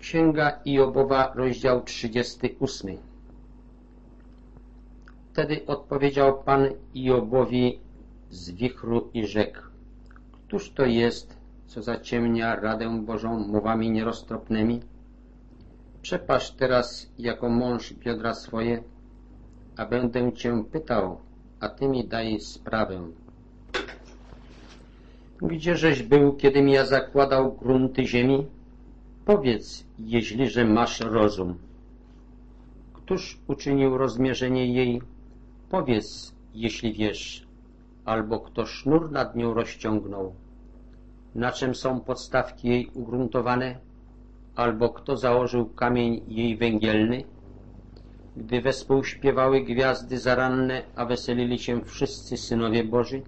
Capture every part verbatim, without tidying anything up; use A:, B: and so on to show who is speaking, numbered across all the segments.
A: Księga Iobowa, rozdział trzydziesty ósmy. Wtedy odpowiedział Pan Iobowi z wichru i rzekł: Któż to jest, co zaciemnia radę Bożą mowami nieroztropnymi? Przepasz teraz jako mąż biodra swoje, a będę Cię pytał, a Ty mi daj sprawę. Gdzieżeś był, kiedym ja zakładał grunty ziemi? Powiedz, jeźliże masz rozum. Któż uczynił rozmierzenie jej? Powiedz, jeśli wiesz. Albo kto sznur nad nią rozciągnął? Na czym są podstawki jej ugruntowane? Albo kto założył kamień jej węgielny? Gdy wespół śpiewały gwiazdy zaranne, a weselili się wszyscy synowie Boży?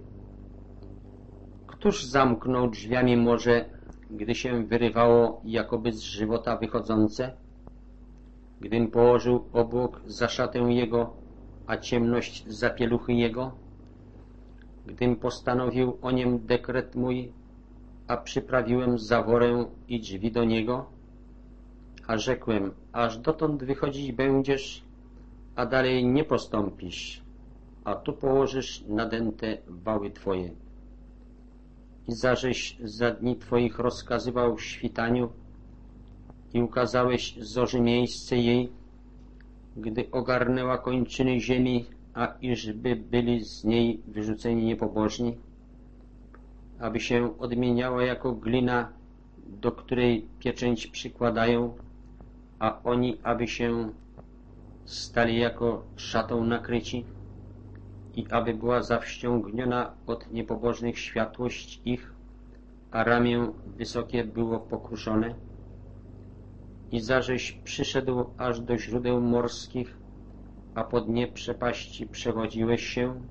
A: Któż zamknął drzwiami morze, gdy się wyrywało jakoby z żywota wychodzące? Gdym położył obłok za szatę jego, a ciemność za pieluchy jego? Gdym postanowił o niem dekret mój, a przyprawiłem zaworę i drzwi do niego? A rzekłem, aż dotąd wychodzić będziesz, a dalej nie postąpisz, a tu położysz nadęte wały twoje. I zażeś za dni twoich rozkazywał w świtaniu i ukazałeś zorzy miejsce jej, gdy ogarnęła kończyny ziemi, a iżby byli z niej wyrzuceni niepobożni, aby się odmieniała jako glina, do której pieczęć przykładają, a oni aby się stali jako szatą nakryci i aby była zawściągniona od niepobożnych światłość ich, a ramię wysokie było pokruszone. I zażeś przyszedł aż do źródeł morskich, a po dnie przepaści przewodziłeś się,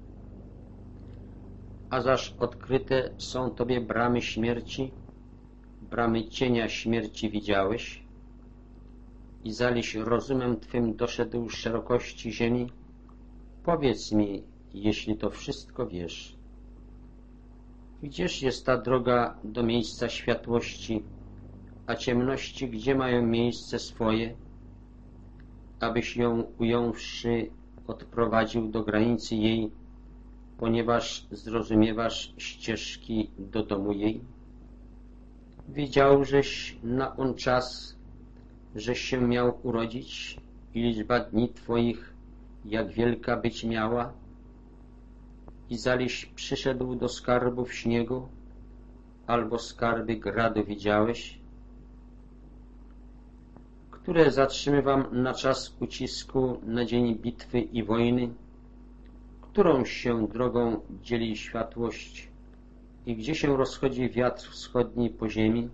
A: a zaż odkryte są Tobie bramy śmierci, bramy cienia śmierci widziałeś, i zaliś rozumem Twym doszedł szerokości ziemi. Powiedz mi, jeśli to wszystko wiesz. Gdzież jest ta droga do miejsca światłości, a ciemności gdzie mają miejsce swoje, abyś ją ująwszy odprowadził do granicy jej, ponieważ zrozumiewasz ścieżki do domu jej? Wiedziałżeś na on czas, żeś się miał urodzić i liczba dni Twoich jak wielka być miała? I zaliś przyszedł do skarbów śniegu, albo skarby gradu widziałeś, które zatrzymywam na czas ucisku, na dzień bitwy i wojny, którą się drogą dzieli światłość i gdzie się rozchodzi wiatr wschodni po ziemi?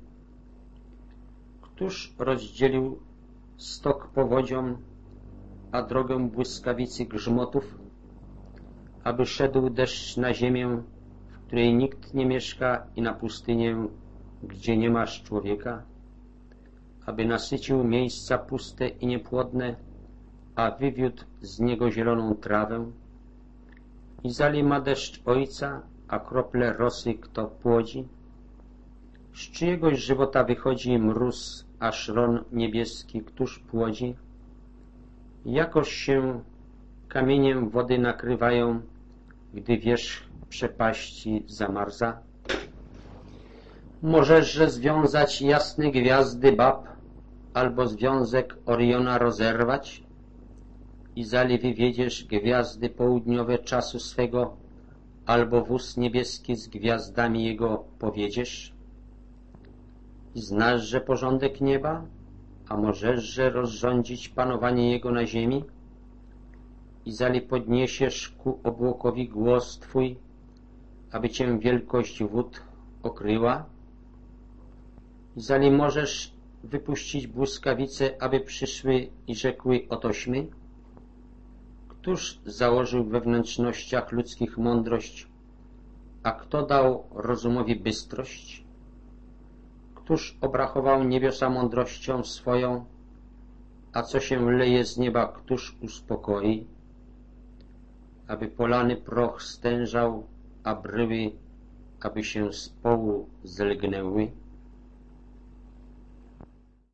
A: Któż rozdzielił stok powodziom, a drogę błyskawicy grzmotów, aby szedł deszcz na ziemię, w której nikt nie mieszka, i na pustynię, gdzie nie masz człowieka, aby nasycił miejsca puste i niepłodne, a wywiódł z niego zieloną trawę? I zali ma deszcz ojca, a krople rosy kto płodzi? Z czyjegoś żywota wychodzi mróz, a szron niebieski któż płodzi? Jakoż się kamieniem wody nakrywają, gdy wierzch przepaści zamarza? Możeszże związać jasne gwiazdy bab, albo związek Oriona rozerwać? I zali wywiedziesz gwiazdy południowe czasu swego, albo wóz niebieski z gwiazdami jego powiedziesz? I znaszże porządek nieba, a możeszże rozrządzić panowanie jego na ziemi? I zali podniesiesz ku obłokowi głos Twój, aby Cię wielkość wód okryła? I zali możesz wypuścić błyskawice, aby przyszły i rzekły otośmy? Któż założył we wnętrznościach ludzkich mądrość, a kto dał rozumowi bystrość? Któż obrachował niebiosa mądrością swoją, a co się leje z nieba, któż uspokoi? Aby polany proch stężał, a bryły, aby się z połu zelgnęły?